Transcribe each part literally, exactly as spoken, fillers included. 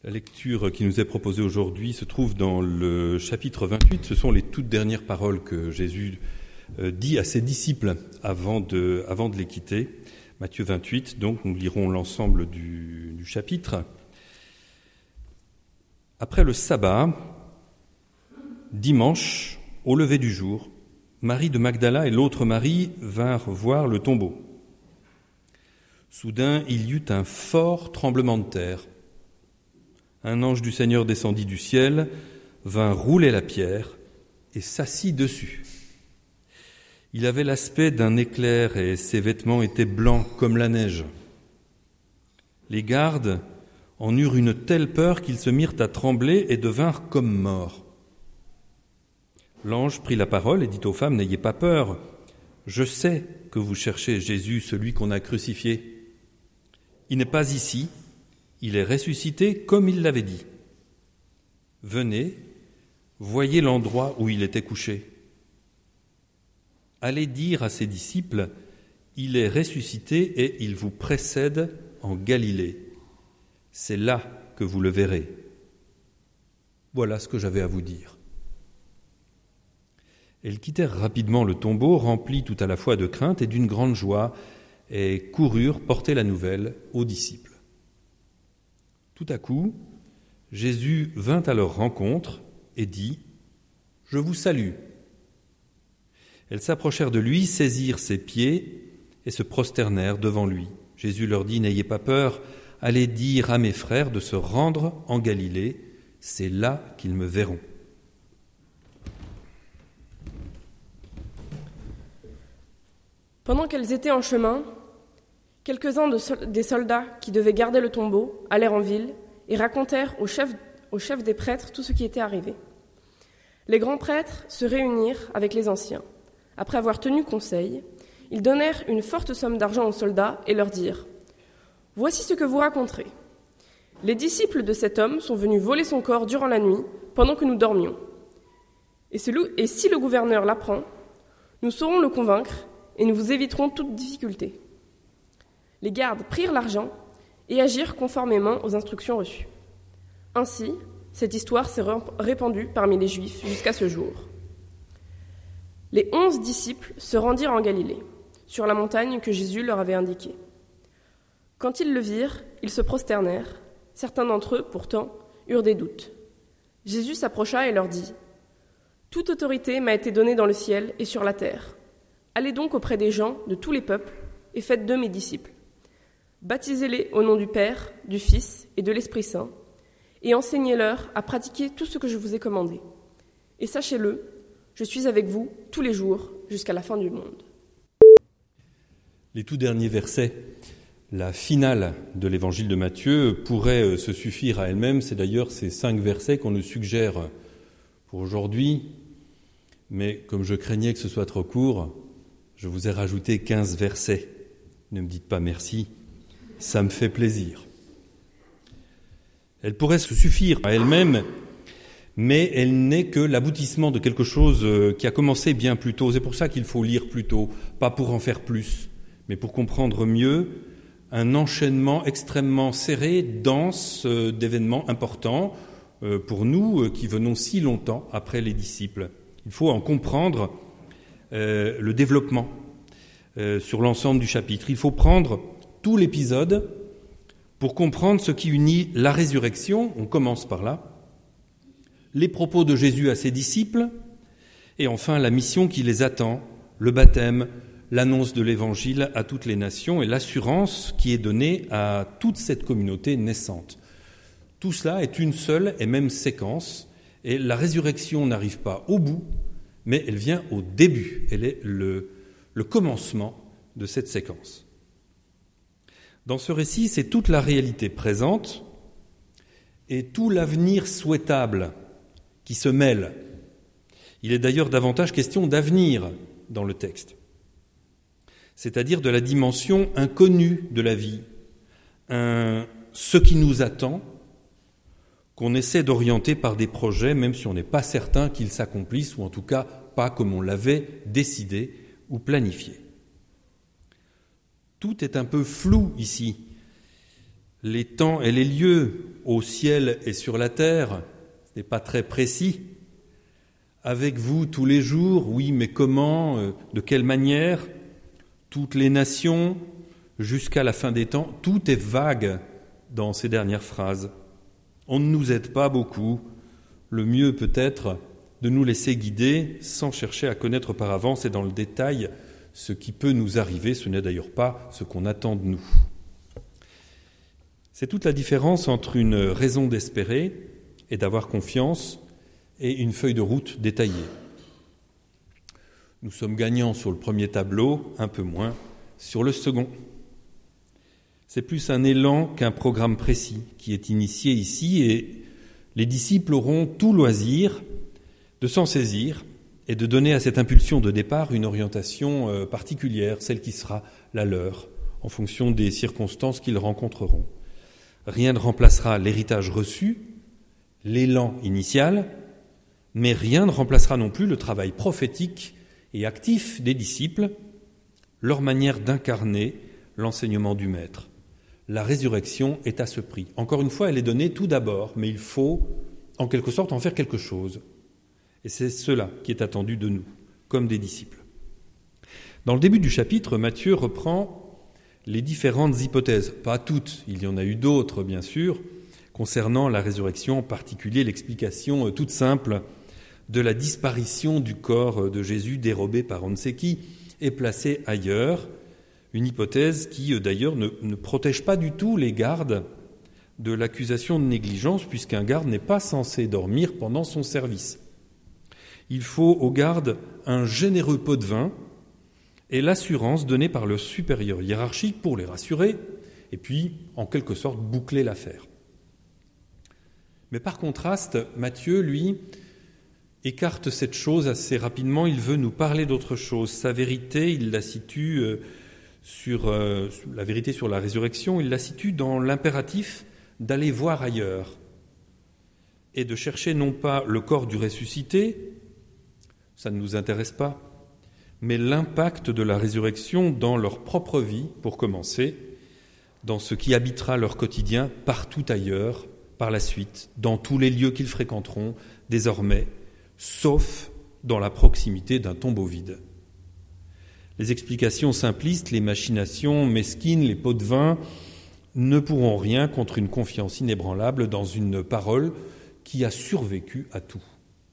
La lecture qui nous est proposée aujourd'hui se trouve dans le chapitre vingt-huit. Ce sont les toutes dernières paroles que Jésus dit à ses disciples avant de, avant de les quitter. Matthieu vingt-huit, donc nous lirons l'ensemble du, du chapitre. Après le sabbat, dimanche, au lever du jour, Marie de Magdala et l'autre Marie vinrent voir le tombeau. Soudain, il y eut un fort tremblement de terre. Un ange du Seigneur descendit du ciel, vint rouler la pierre et s'assit dessus. Il avait l'aspect d'un éclair et ses vêtements étaient blancs comme la neige. Les gardes en eurent une telle peur qu'ils se mirent à trembler et devinrent comme morts. L'ange prit la parole et dit aux femmes, « N'ayez pas peur, je sais que vous cherchez Jésus, celui qu'on a crucifié. Il n'est pas ici. Il est ressuscité comme il l'avait dit. Venez, voyez l'endroit où il était couché. Allez dire à ses disciples, il est ressuscité et il vous précède en Galilée. C'est là que vous le verrez. Voilà ce que j'avais à vous dire. » Elles quittèrent rapidement le tombeau, remplies tout à la fois de crainte et d'une grande joie, et coururent porter la nouvelle aux disciples. Tout à coup, Jésus vint à leur rencontre et dit « Je vous salue ». Elles s'approchèrent de lui, saisirent ses pieds et se prosternèrent devant lui. Jésus leur dit « N'ayez pas peur, allez dire à mes frères de se rendre en Galilée, c'est là qu'ils me verront. » Pendant qu'elles étaient en chemin, quelques-uns de sol- des soldats qui devaient garder le tombeau allèrent en ville et racontèrent au chef, au chef des prêtres tout ce qui était arrivé. Les grands prêtres se réunirent avec les anciens. Après avoir tenu conseil, ils donnèrent une forte somme d'argent aux soldats et leur dirent « Voici ce que vous raconterez. Les disciples de cet homme sont venus voler son corps durant la nuit, pendant que nous dormions. Et, et si le gouverneur l'apprend, nous saurons le convaincre et nous vous éviterons toute difficulté. » Les gardes prirent l'argent et agirent conformément aux instructions reçues. Ainsi, cette histoire s'est répandue parmi les Juifs jusqu'à ce jour. Les onze disciples se rendirent en Galilée, sur la montagne que Jésus leur avait indiquée. Quand ils le virent, ils se prosternèrent. Certains d'entre eux, pourtant, eurent des doutes. Jésus s'approcha et leur dit « Toute autorité m'a été donnée dans le ciel et sur la terre. Allez donc auprès des gens de tous les peuples et faites d'eux mes disciples. Baptisez-les au nom du Père, du Fils et de l'Esprit Saint, et enseignez-leur à pratiquer tout ce que je vous ai commandé. Et sachez-le, je suis avec vous tous les jours jusqu'à la fin du monde. » Les tout derniers versets, la finale de l'évangile de Matthieu, pourrait se suffire à elle-même. C'est d'ailleurs ces cinq versets qu'on nous suggère pour aujourd'hui. Mais comme je craignais que ce soit trop court, je vous ai rajouté quinze versets. Ne me dites pas merci, ça me fait plaisir. Elle pourrait se suffire à elle-même, mais elle n'est que l'aboutissement de quelque chose qui a commencé bien plus tôt. C'est pour ça qu'il faut lire plus tôt, pas pour en faire plus, mais pour comprendre mieux un enchaînement extrêmement serré, dense d'événements importants pour nous qui venons si longtemps après les disciples. Il faut en comprendre euh, le développement euh, sur l'ensemble du chapitre. Il faut prendre tout l'épisode pour comprendre ce qui unit la résurrection, on commence par là, les propos de Jésus à ses disciples, et enfin la mission qui les attend, le baptême, l'annonce de l'Évangile à toutes les nations et l'assurance qui est donnée à toute cette communauté naissante. Tout cela est une seule et même séquence, et la résurrection n'arrive pas au bout, mais elle vient au début. Elle est le, le commencement de cette séquence. Dans ce récit, c'est toute la réalité présente et tout l'avenir souhaitable qui se mêlent. Il est d'ailleurs davantage question d'avenir dans le texte, c'est-à-dire de la dimension inconnue de la vie, un, ce qui nous attend, qu'on essaie d'orienter par des projets, même si on n'est pas certain qu'ils s'accomplissent, ou en tout cas pas comme on l'avait décidé ou planifié. Tout est un peu flou ici. les temps et les lieux, au ciel et sur la terre, ce n'est pas très précis. Avec vous tous les jours, oui, mais comment, euh, de quelle manière? Toutes les nations, jusqu'à la fin des temps, tout est vague dans ces dernières phrases. On ne nous aide pas beaucoup. Le mieux peut-être de nous laisser guider sans chercher à connaître par avance et dans le détail ce qui peut nous arriver. Ce n'est d'ailleurs pas ce qu'on attend de nous. C'est toute la différence entre une raison d'espérer et d'avoir confiance et une feuille de route détaillée. Nous sommes gagnants sur le premier tableau, un peu moins sur le second. C'est plus un élan qu'un programme précis qui est initié ici et les disciples auront tout loisir de s'en saisir et de donner à cette impulsion de départ une orientation particulière, celle qui sera la leur, en fonction des circonstances qu'ils rencontreront. Rien ne remplacera l'héritage reçu, l'élan initial, mais rien ne remplacera non plus le travail prophétique et actif des disciples, leur manière d'incarner l'enseignement du Maître. La résurrection est à ce prix. Encore une fois, elle est donnée tout d'abord, mais il faut, en quelque sorte, en faire quelque chose. Et c'est cela qui est attendu de nous, comme des disciples. Dans le début du chapitre, Matthieu reprend les différentes hypothèses, pas toutes, il y en a eu d'autres bien sûr, concernant la résurrection, en particulier l'explication toute simple de la disparition du corps de Jésus dérobé par on ne sait qui et placé ailleurs, une hypothèse qui d'ailleurs ne, ne protège pas du tout les gardes de l'accusation de négligence, puisqu'un garde n'est pas censé dormir pendant son service. Il faut aux gardes un généreux pot de vin et l'assurance donnée par le supérieur hiérarchique pour les rassurer et puis, en quelque sorte, boucler l'affaire. Mais par contraste, Matthieu, lui, écarte cette chose assez rapidement. Il veut nous parler d'autre chose. Sa vérité, il la situe euh, sur euh, la vérité sur la résurrection, il la situe dans l'impératif d'aller voir ailleurs et de chercher non pas le corps du ressuscité, ça ne nous intéresse pas, mais l'impact de la résurrection dans leur propre vie, pour commencer, dans ce qui habitera leur quotidien partout ailleurs, par la suite, dans tous les lieux qu'ils fréquenteront désormais, sauf dans la proximité d'un tombeau vide. Les explications simplistes, les machinations mesquines, les pots de vin ne pourront rien contre une confiance inébranlable dans une parole qui a survécu à tout.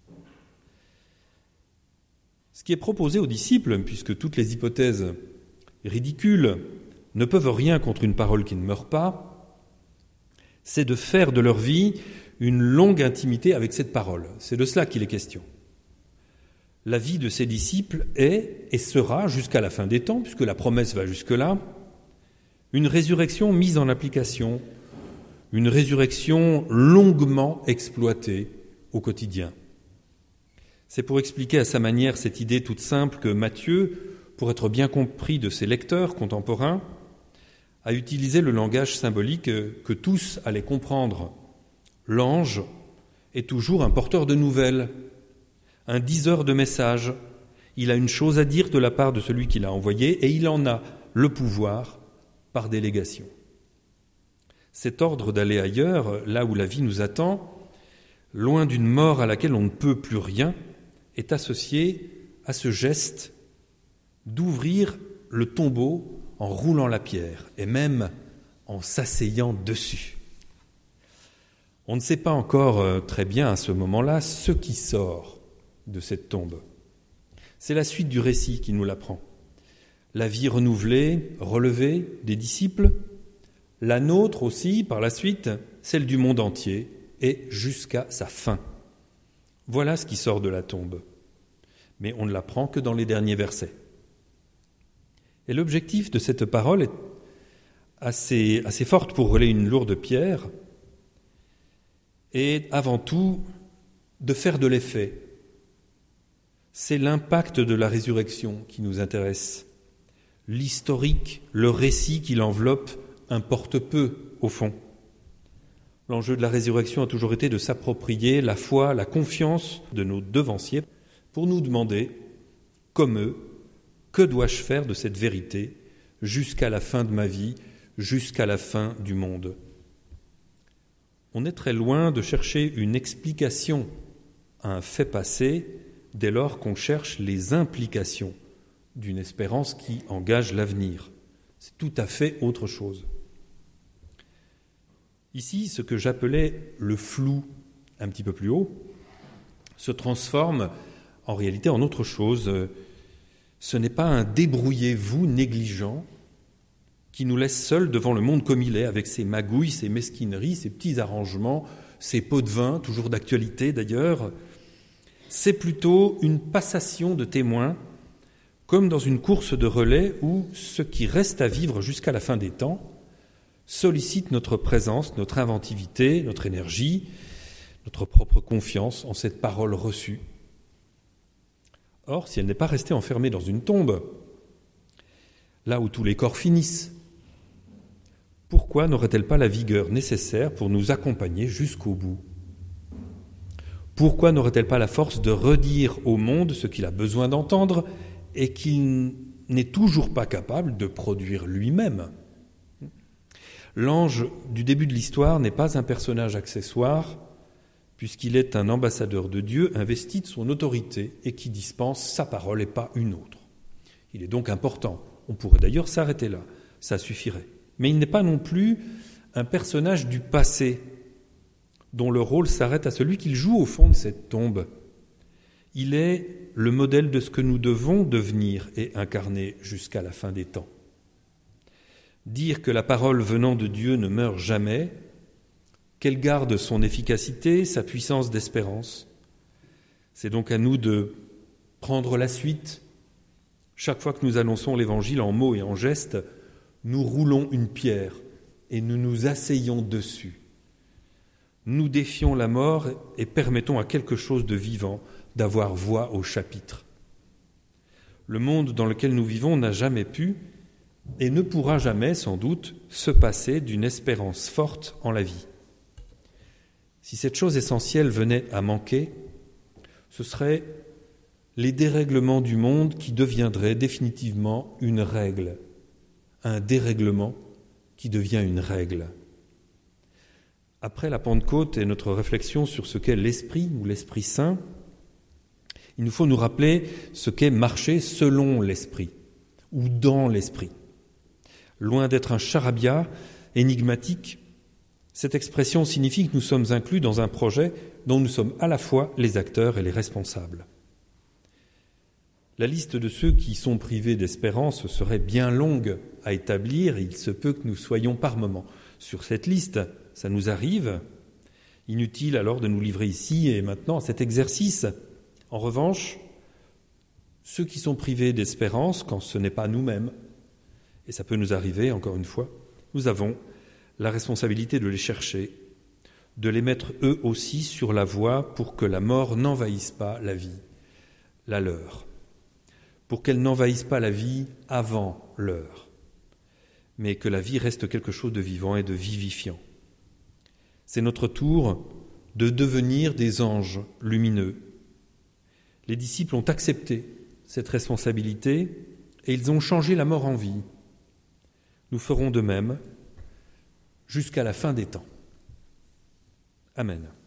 Ce qui est proposé aux disciples, puisque toutes les hypothèses ridicules ne peuvent rien contre une parole qui ne meurt pas, c'est de faire de leur vie une longue intimité avec cette parole. C'est de cela qu'il est question. La vie de ces disciples est et sera, jusqu'à la fin des temps, puisque la promesse va jusque-là, une résurrection mise en application, une résurrection longuement exploitée au quotidien. C'est pour expliquer à sa manière cette idée toute simple que Matthieu, pour être bien compris de ses lecteurs contemporains, a utilisé le langage symbolique que tous allaient comprendre. L'ange est toujours un porteur de nouvelles, un diseur de messages. Il a une chose à dire de la part de celui qui l'a envoyé et il en a le pouvoir par délégation. Cet ordre d'aller ailleurs, là où la vie nous attend, loin d'une mort à laquelle on ne peut plus rien, est associé à ce geste d'ouvrir le tombeau en roulant la pierre et même en s'asseyant dessus. On ne sait pas encore très bien à ce moment-là ce qui sort de cette tombe. C'est la suite du récit qui nous l'apprend. La vie renouvelée, relevée des disciples, la nôtre aussi, par la suite, celle du monde entier, et jusqu'à sa fin. Voilà ce qui sort de la tombe. Mais on ne l'apprend que dans les derniers versets. Et l'objectif de cette parole est assez, assez forte pour relayer une lourde pierre, et avant tout de faire de l'effet. C'est l'impact de la résurrection qui nous intéresse. L'historique, le récit qui l'enveloppe importe peu au fond. L'enjeu de la résurrection a toujours été de s'approprier la foi, la confiance de nos devanciers pour nous demander, comme eux, que dois-je faire de cette vérité jusqu'à la fin de ma vie, jusqu'à la fin du monde. On est très loin de chercher une explication à un fait passé dès lors qu'on cherche les implications d'une espérance qui engage l'avenir. C'est tout à fait autre chose. Ici, ce que j'appelais le flou un petit peu plus haut se transforme en réalité en autre chose. Ce n'est pas un débrouillez-vous négligent qui nous laisse seuls devant le monde comme il est, avec ses magouilles, ses mesquineries, ses petits arrangements, ses pots de vin, toujours d'actualité d'ailleurs. C'est plutôt une passation de témoins, comme dans une course de relais où ce qui reste à vivre jusqu'à la fin des temps sollicite notre présence, notre inventivité, notre énergie, notre propre confiance en cette parole reçue. Or, si elle n'est pas restée enfermée dans une tombe, là où tous les corps finissent, pourquoi n'aurait-elle pas la vigueur nécessaire pour nous accompagner jusqu'au bout ? Pourquoi n'aurait-elle pas la force de redire au monde ce qu'il a besoin d'entendre et qu'il n'est toujours pas capable de produire lui-même ? L'ange du début de l'histoire n'est pas un personnage accessoire, puisqu'il est un ambassadeur de Dieu investi de son autorité et qui dispense sa parole et pas une autre. Il est donc important. On pourrait d'ailleurs s'arrêter là, ça suffirait. Mais il n'est pas non plus un personnage du passé, dont le rôle s'arrête à celui qu'il joue au fond de cette tombe. Il est le modèle de ce que nous devons devenir et incarner jusqu'à la fin des temps. Dire que la parole venant de Dieu ne meurt jamais, qu'elle garde son efficacité, sa puissance d'espérance. C'est donc à nous de prendre la suite. Chaque fois que nous annonçons l'Évangile en mots et en gestes, nous roulons une pierre et nous nous asseyons dessus. Nous défions la mort et permettons à quelque chose de vivant d'avoir voix au chapitre. Le monde dans lequel nous vivons n'a jamais pu et ne pourra jamais, sans doute, se passer d'une espérance forte en la vie. Si cette chose essentielle venait à manquer, ce serait les dérèglements du monde qui deviendraient définitivement une règle, un dérèglement qui devient une règle. Après la Pentecôte et notre réflexion sur ce qu'est l'Esprit ou l'Esprit Saint, il nous faut nous rappeler ce qu'est marcher selon l'Esprit ou dans l'Esprit. Loin d'être un charabia énigmatique, cette expression signifie que nous sommes inclus dans un projet dont nous sommes à la fois les acteurs et les responsables. La liste de ceux qui sont privés d'espérance serait bien longue à établir, et il se peut que nous soyons par moments sur cette liste, ça nous arrive. Inutile alors de nous livrer ici et maintenant à cet exercice. En revanche, ceux qui sont privés d'espérance, quand ce n'est pas nous-mêmes, et ça peut nous arriver, encore une fois, nous avons la responsabilité de les chercher, de les mettre eux aussi sur la voie pour que la mort n'envahisse pas la vie, la leur, pour qu'elle n'envahisse pas la vie avant l'heure, mais que la vie reste quelque chose de vivant et de vivifiant. C'est notre tour de devenir des anges lumineux. Les disciples ont accepté cette responsabilité et ils ont changé la mort en vie. Nous ferons de même jusqu'à la fin des temps. Amen.